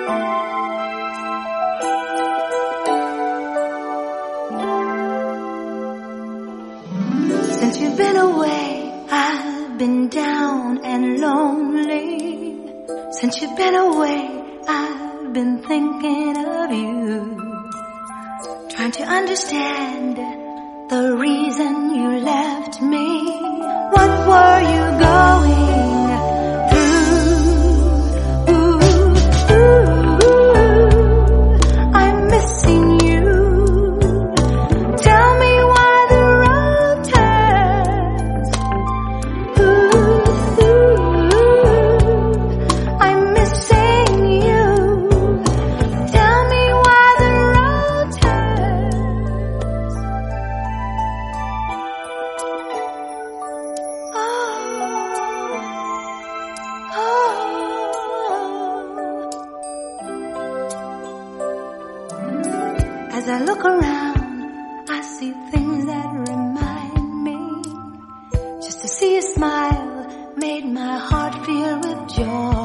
Since you've been away, I've been down and lonely. Since you've been away, I've been thinking of you. Trying to understand the reason you left me. What were you going through? I'm missing you. Tell me why the road turns. I'm missing you. Tell me why the road turns. As I look around, I see things that remind me. Just to see you smile made my heart feel with joy.